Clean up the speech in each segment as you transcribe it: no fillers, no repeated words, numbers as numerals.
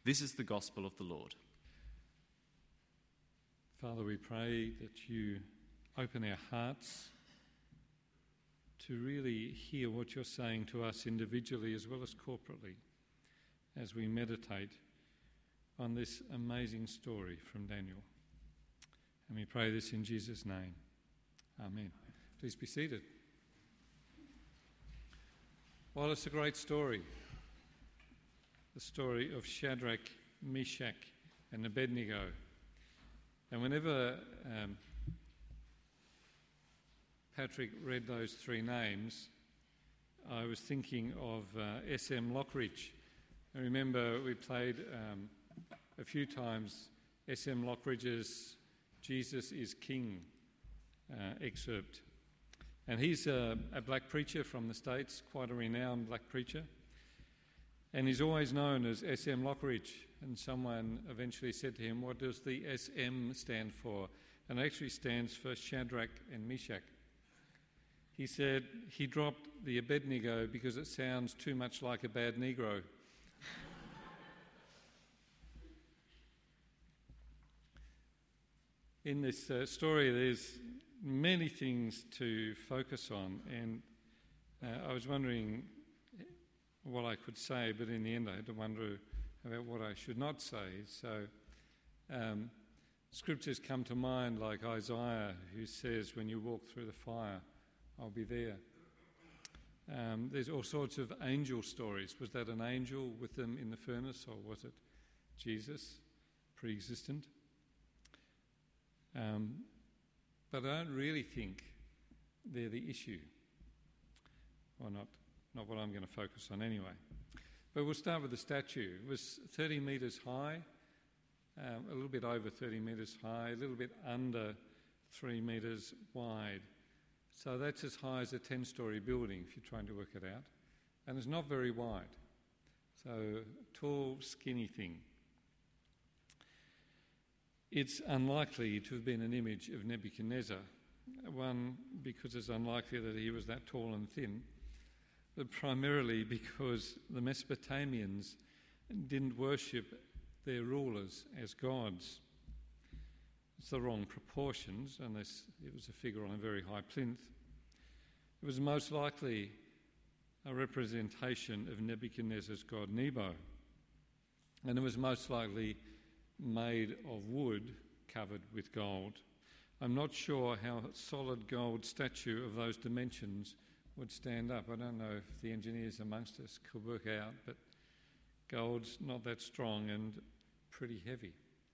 This is the gospel of the Lord. Father, we pray that you open our hearts to really hear what you're saying to us individually as well as corporately as we meditate on this amazing story from Daniel. And we pray this in Jesus' name. Amen. Please be seated. Well, it's a great story. The story of Shadrach, Meshach, and Abednego. And whenever Patrick read those three names, I was thinking of S.M. Lockridge. I remember we played a few times S.M. Lockridge's Jesus is King excerpt. And he's a black preacher from the States, quite a renowned black preacher. And he's always known as S.M. Lockridge. And someone eventually said to him, what does the S.M. stand for? And it actually stands for Shadrach and Meshach. He said he dropped the Abednego because it sounds too much like a bad Negro. In this story, there's many things to focus on, and I was wondering what I could say, but in the end I had to wonder about what I should not say. So scriptures come to mind like Isaiah, who says, when you walk through the fire, I'll be there. There's all sorts of angel stories. Was that an angel with them in the furnace, or was it Jesus, pre-existent? But I don't really think they're the issue. Or not what I'm going to focus on anyway. But we'll start with the statue. It was 30 metres high, a little bit over 30 metres high, a little bit under 3 metres wide. So that's as high as a 10-storey building, if you're trying to work it out. And it's not very wide. So, tall, skinny thing. It's unlikely to have been an image of Nebuchadnezzar. One, because it's unlikely that he was that tall and thin, but primarily because the Mesopotamians didn't worship their rulers as gods. It's the wrong proportions, unless it was a figure on a very high plinth. It was most likely a representation of Nebuchadnezzar's god Nebo, and it was most likely made of wood covered with gold. I'm not sure how a solid gold statue of those dimensions would stand up. I don't know if the engineers amongst us could work out, but gold's not that strong and pretty heavy.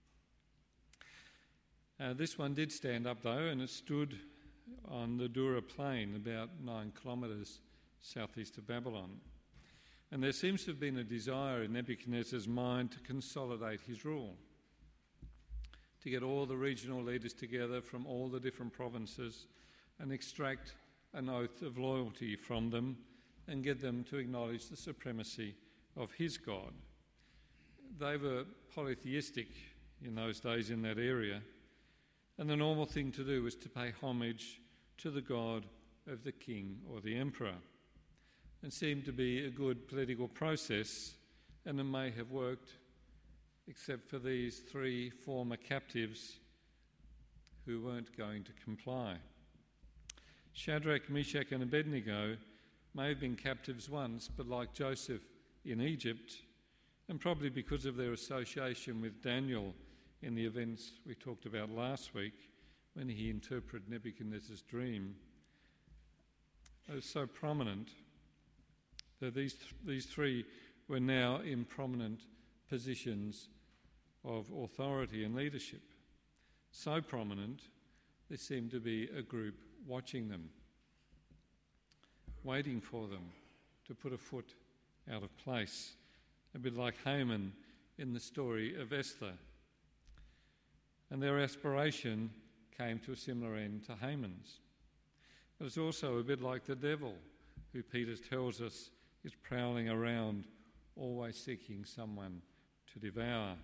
This one did stand up though, and it stood on the Dura plain, about 9 kilometres southeast of Babylon. And there seems to have been a desire in Nebuchadnezzar's mind to consolidate his rule, to get all the regional leaders together from all the different provinces and extract an oath of loyalty from them and get them to acknowledge the supremacy of his God. They were polytheistic in those days in that area, and the normal thing to do was to pay homage to the god of the king or the emperor. It seemed to be a good political process, and it may have worked, except for these 3 former captives who weren't going to comply. Shadrach, Meshach and Abednego may have been captives once, but like Joseph in Egypt, and probably because of their association with Daniel in the events we talked about last week when he interpreted Nebuchadnezzar's dream, they were so prominent that these 3 were now in prominent positions of authority and leadership. So prominent, there seemed to be a group watching them, waiting for them to put a foot out of place, a bit like Haman in the story of Esther. And their aspiration came to a similar end to Haman's. But it's also a bit like the devil, who Peter tells us is prowling around, always seeking someone to devour.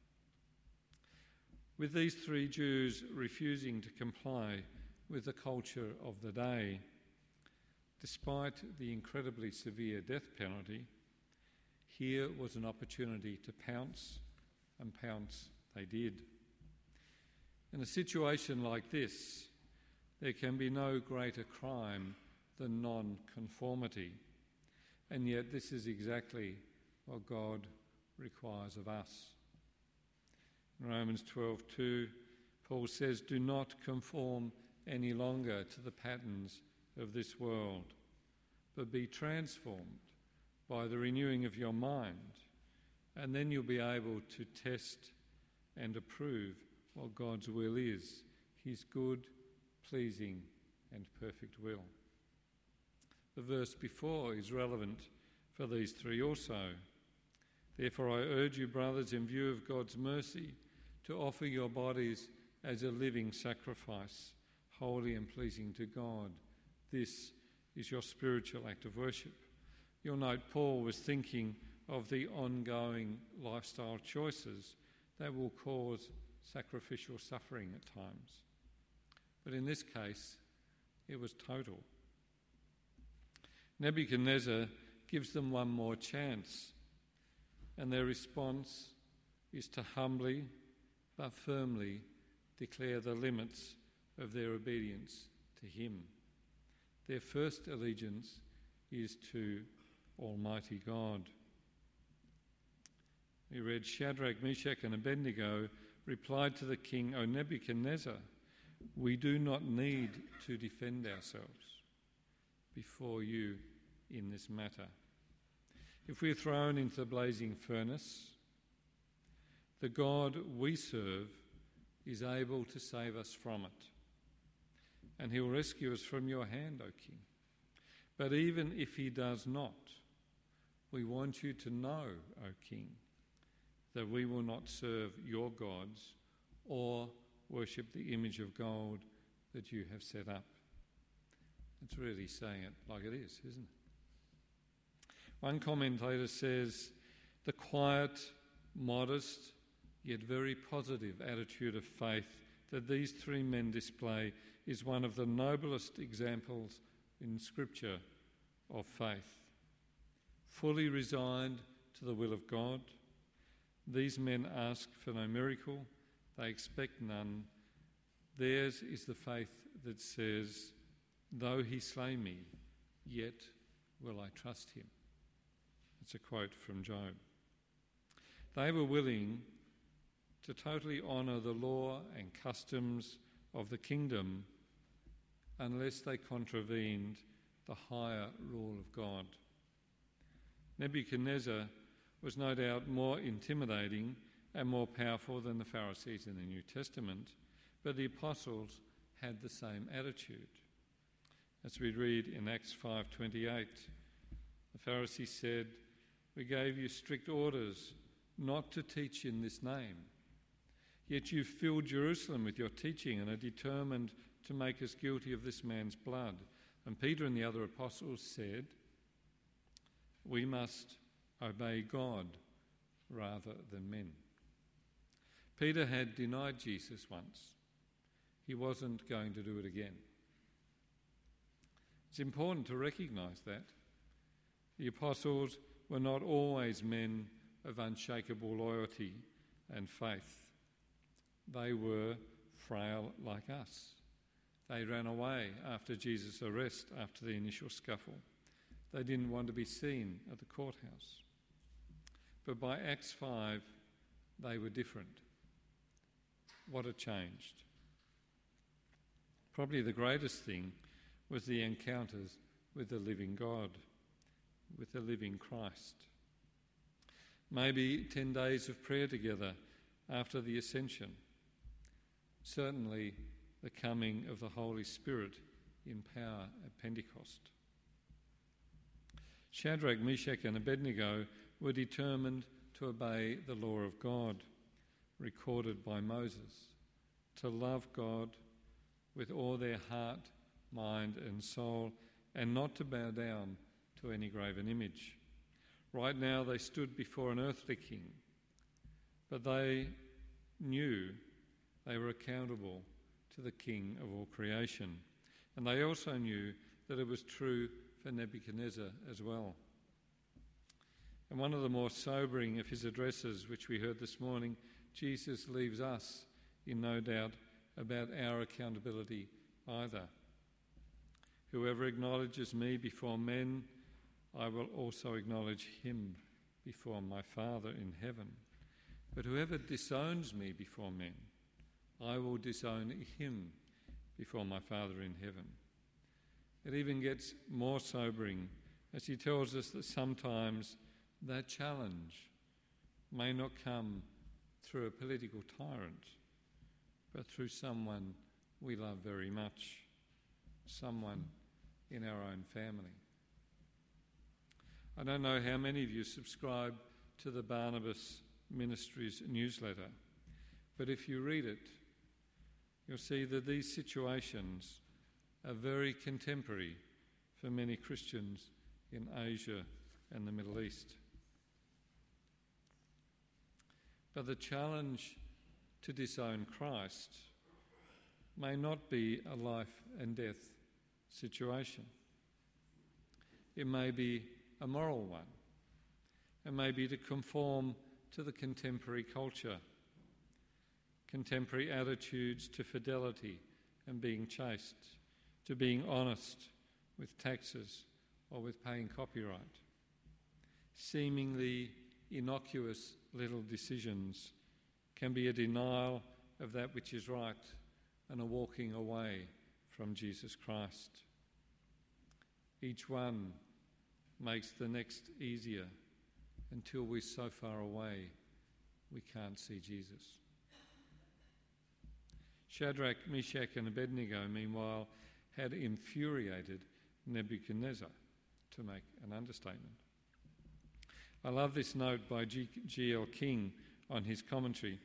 With these 3 Jews refusing to comply with the culture of the day, despite the incredibly severe death penalty, here was an opportunity to pounce, and pounce they did. In a situation like this, there can be no greater crime than non-conformity. And yet this is exactly what God requires of us. In Romans 12:2, Paul says, "Do not conform any longer to the patterns of this world, but be transformed by the renewing of your mind, and then you'll be able to test and approve what God's will is, his good, pleasing and perfect will." The verse before is relevant for these three also. "Therefore I urge you, brothers, in view of God's mercy, to offer your bodies as a living sacrifice, holy and pleasing to God. This is your spiritual act of worship." You'll note Paul was thinking of the ongoing lifestyle choices that will cause sacrificial suffering at times. But in this case, it was total. Nebuchadnezzar gives them one more chance, and their response is to humbly but firmly declare the limits of their obedience to him. Their first allegiance is to Almighty God. We read, "Shadrach, Meshach and Abednego replied to the king, 'O Nebuchadnezzar, we do not need to defend ourselves before you in this matter. If we are thrown into the blazing furnace, the God we serve is able to save us from it, and he will rescue us from your hand, O king. But even if he does not, we want you to know, O king, that we will not serve your gods or worship the image of gold that you have set up.'" It's really saying it like it is, isn't it? One commentator says, "The quiet, modest, yet very positive attitude of faith that these three men display is one of the noblest examples in Scripture of faith. Fully resigned to the will of God, these men ask for no miracle, they expect none. Theirs is the faith that says, 'Though he slay me, yet will I trust him.'" It's a quote from Job. They were willing to totally honour the law and customs of the kingdom unless they contravened the higher rule of God. Nebuchadnezzar was no doubt more intimidating and more powerful than the Pharisees in the New Testament, but the apostles had the same attitude. As we read in Acts 5:28, the Pharisees said, "We gave you strict orders not to teach in this name. Yet you filled Jerusalem with your teaching and are determined to make us guilty of this man's blood." And Peter and the other apostles said, "We must obey God rather than men." Peter had denied Jesus once. He wasn't going to do it again. It's important to recognise that. The apostles were not always men of unshakable loyalty and faith. They were frail like us. They ran away after Jesus' arrest after the initial scuffle. They didn't want to be seen at the courthouse. But by Acts 5, they were different. What had changed? Probably the greatest thing was the encounters with the living God, with the living Christ. Maybe 10 days of prayer together after the ascension. Certainly the coming of the Holy Spirit in power at Pentecost. Shadrach, Meshach and Abednego were determined to obey the law of God, recorded by Moses, to love God with all their heart, mind and soul, and not to bow down to any graven image. Right now they stood before an earthly king, but they knew they were accountable to the King of all creation. And they also knew that it was true for Nebuchadnezzar as well. And one of the more sobering of his addresses, which we heard this morning, Jesus leaves us in no doubt about our accountability either. Whoever acknowledges me before men, I will also acknowledge him before my Father in heaven. But whoever disowns me before men, I will disown him before my Father in heaven. It even gets more sobering as he tells us that sometimes that challenge may not come through a political tyrant, but through someone we love very much, someone in our own family. I don't know how many of you subscribe to the Barnabas Ministries newsletter, but if you read it, you'll see that these situations are very contemporary for many Christians in Asia and the Middle East. But the challenge to disown Christ may not be a life and death situation. It may be a moral one. It may be to conform to the contemporary culture, contemporary attitudes to fidelity and being chaste, to being honest with taxes or with paying copyright. Seemingly innocuous little decisions can be a denial of that which is right and a walking away from Jesus Christ. Each one makes the next easier until we're so far away we can't see Jesus. Shadrach, Meshach and Abednego, meanwhile, had infuriated Nebuchadnezzar, to make an understatement. I love this note by G.L. King on his commentary.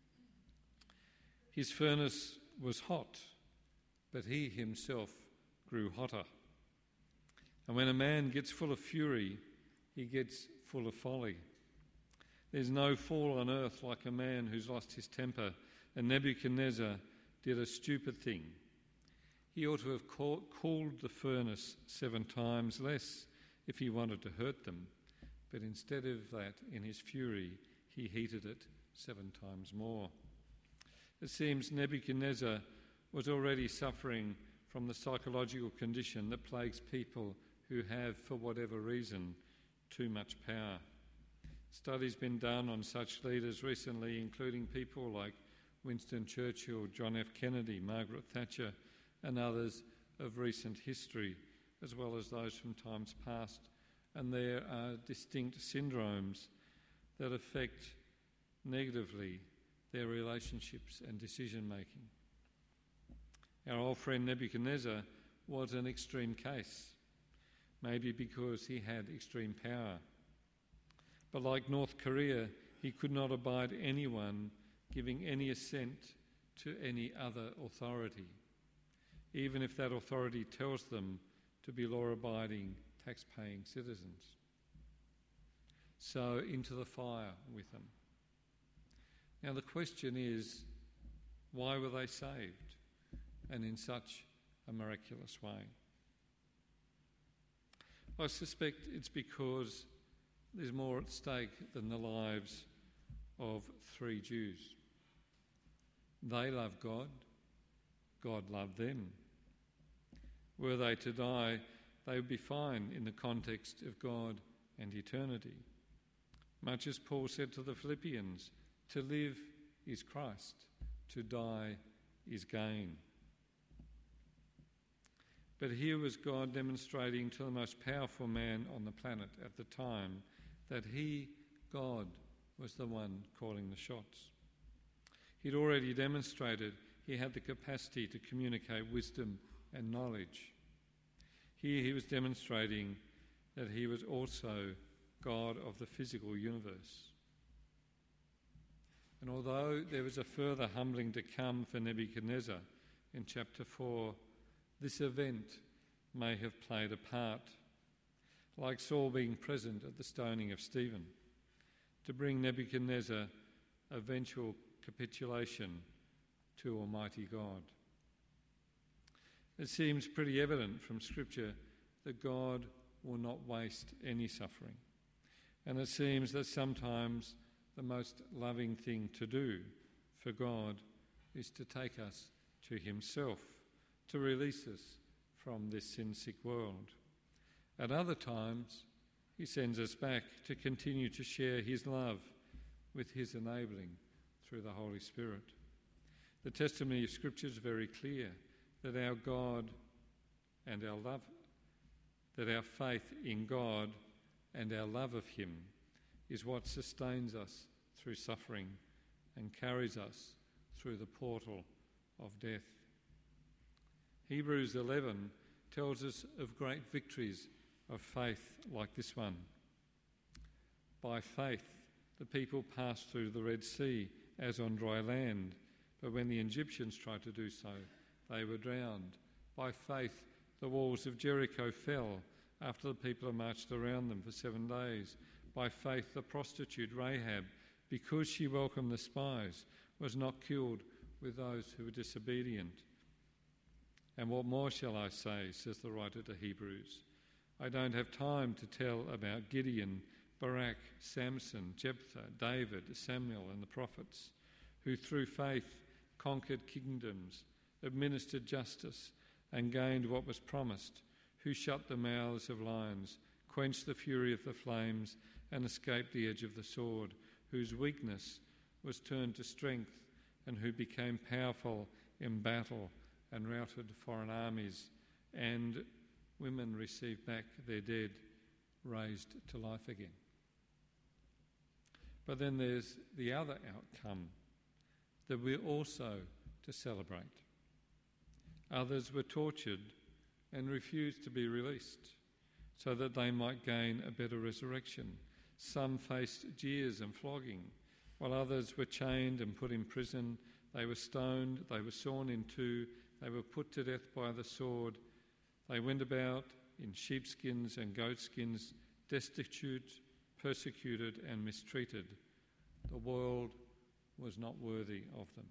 His furnace was hot, but he himself grew hotter. And when a man gets full of fury, he gets full of folly. There's no fool on earth like a man who's lost his temper, and Nebuchadnezzar did a stupid thing. He ought to have cooled the furnace 7 times less if he wanted to hurt them, but instead of that, in his fury, he heated it 7 times more. It seems Nebuchadnezzar was already suffering from the psychological condition that plagues people who have, for whatever reason, too much power. Studies been done on such leaders recently, including people like Winston Churchill, John F. Kennedy, Margaret Thatcher, and others of recent history, as well as those from times past. And there are distinct syndromes that affect negatively their relationships and decision-making. Our old friend Nebuchadnezzar was an extreme case, maybe because he had extreme power. But like North Korea, he could not abide anyone giving any assent to any other authority, even if that authority tells them to be law-abiding, tax-paying citizens. So into the fire with them. Now the question is, why were they saved, and in such a miraculous way? I suspect it's because there's more at stake than the lives of 3 Jews. They loved God, God loved them. Were they to die, they would be fine in the context of God and eternity. Much as Paul said to the Philippians, to live is Christ, to die is gain. But here was God demonstrating to the most powerful man on the planet at the time that he, God, was the one calling the shots. He'd already demonstrated he had the capacity to communicate wisdom and knowledge. Here he was demonstrating that he was also God of the physical universe. And although there was a further humbling to come for Nebuchadnezzar in chapter 4, this event may have played a part, like Saul being present at the stoning of Stephen, to bring Nebuchadnezzar eventual capitulation to Almighty God. It seems pretty evident from Scripture that God will not waste any suffering. And it seems that sometimes the most loving thing to do for God is to take us to himself, to release us from this sin-sick world. At other times, he sends us back to continue to share his love with his enabling through the Holy Spirit. The testimony of Scripture is very clear that our God and our love, that our faith in God and our love of him is what sustains us through suffering and carries us through the portal of death. Hebrews 11 tells us of great victories of faith like this one. By faith, the people passed through the Red Sea as on dry land, but when the Egyptians tried to do so, they were drowned. By faith, the walls of Jericho fell after the people had marched around them for 7 days. By faith, the prostitute Rahab, because she welcomed the spies, was not killed with those who were disobedient. And what more shall I say, says the writer to Hebrews? I don't have time to tell about Gideon, Barak, Samson, Jephthah, David, Samuel and the prophets, who through faith conquered kingdoms, administered justice and gained what was promised, who shut the mouths of lions, quenched the fury of the flames and escaped the edge of the sword, whose weakness was turned to strength and who became powerful in battle and routed foreign armies, and women received back their dead, raised to life again. But then there's the other outcome that we're also to celebrate. Others were tortured and refused to be released so that they might gain a better resurrection. Some faced jeers and flogging, while others were chained and put in prison. They were stoned, they were sawn in two, they were put to death by the sword. They went about in sheepskins and goatskins, destitute, persecuted and mistreated. The world was not worthy of them.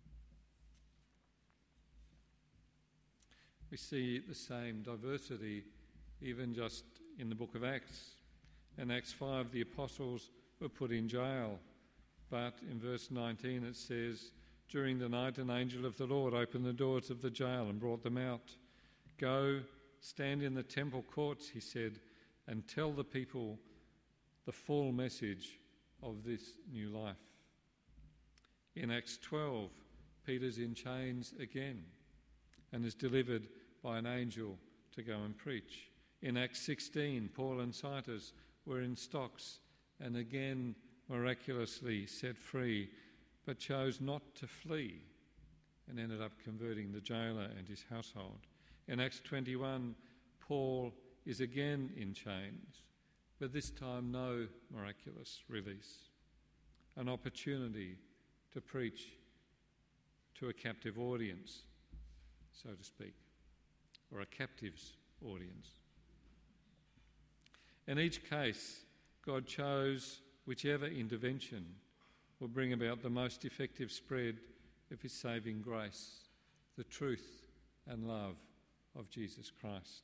We see the same diversity even just in the book of Acts. In Acts 5, the apostles were put in jail, but in verse 19 it says, during the night an angel of the Lord opened the doors of the jail and brought them out. Go, stand in the temple courts, he said, and tell the people the full message of this new life. In Acts 12, Peter's in chains again and is delivered by an angel to go and preach. In Acts 16, Paul and Silas were in stocks and again miraculously set free, but chose not to flee and ended up converting the jailer and his household. In Acts 21, Paul is again in chains, but this time no miraculous release. An opportunity to preach to a captive audience, so to speak, or a captive's audience. In each case, God chose whichever intervention will bring about the most effective spread of his saving grace, the truth and love of Jesus Christ.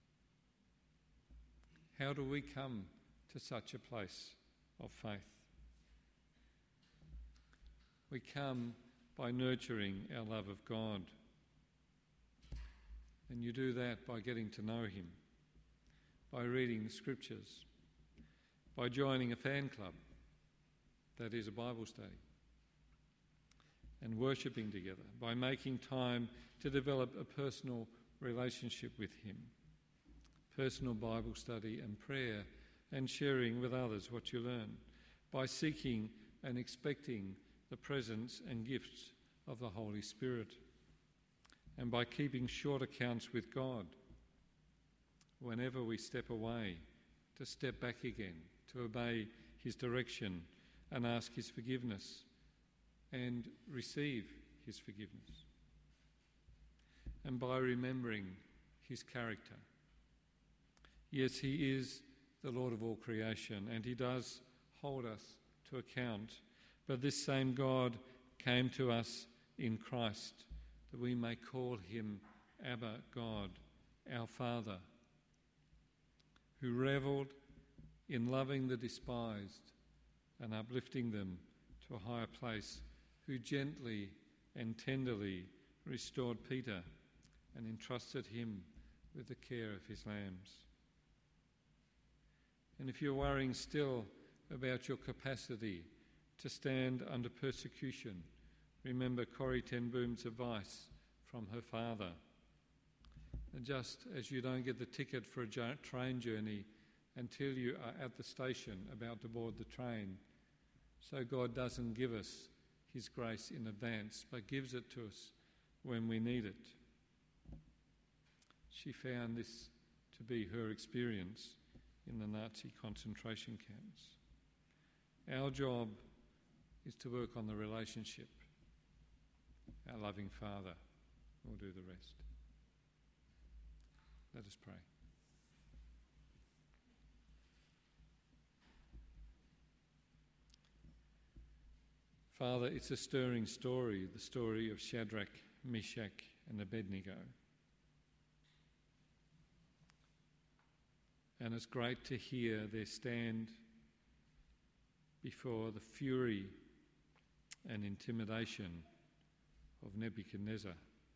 How do we come to such a place of faith? We come by nurturing our love of God. And you do that by getting to know him, by reading the scriptures, by joining a fan club, that is a Bible study, and worshipping together, by making time to develop a personal relationship with him, personal Bible study and prayer, and sharing with others what you learn, by seeking and expecting the presence and gifts of the Holy Spirit, and by keeping short accounts with God. Whenever we step away, to step back again, to obey his direction and ask his forgiveness and receive his forgiveness. And by remembering his character. Yes, he is the Lord of all creation and he does hold us to account. But this same God came to us in Christ that we may call him Abba, God, our Father, who revelled in loving the despised and uplifting them to a higher place, who gently and tenderly restored Peter and entrusted him with the care of his lambs. And if you're worrying still about your capacity to stand under persecution, remember Corrie ten Boom's advice from her father. And just as you don't get the ticket for a train journey until you are at the station about to board the train, so God doesn't give us his grace in advance, but gives it to us when we need it. She found this to be her experience in the Nazi concentration camps. Our job is to work on the relationship. Our loving Father will do the rest. Let us pray. Father, it's a stirring story, the story of Shadrach, Meshach and Abednego. And it's great to hear their stand before the fury and intimidation of Nebuchadnezzar.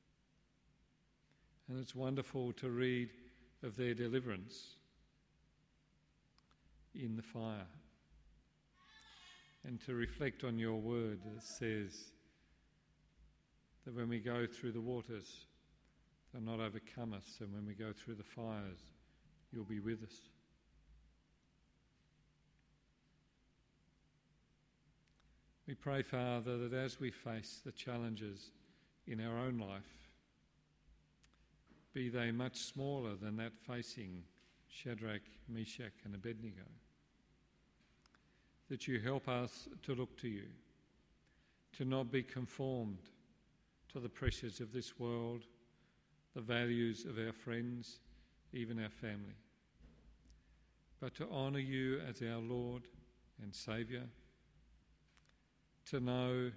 And it's wonderful to read of their deliverance in the fire and to reflect on your word that says that when we go through the waters, they'll not overcome us, and when we go through the fires, you'll be with us. We pray, Father, that as we face the challenges in our own life, be they much smaller than that facing Shadrach, Meshach and Abednego, that you help us to look to you, to not be conformed to the pressures of this world, the values of our friends, even our family, but to honour you as our Lord and Saviour, to know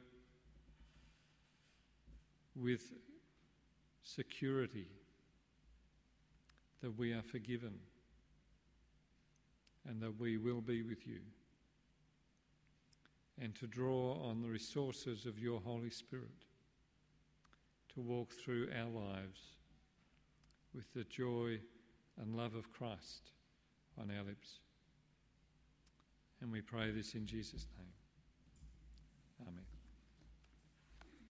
with security that we are forgiven and that we will be with you, and to draw on the resources of your Holy Spirit to walk through our lives with the joy and love of Christ on our lips. And we pray this in Jesus' name. Amen.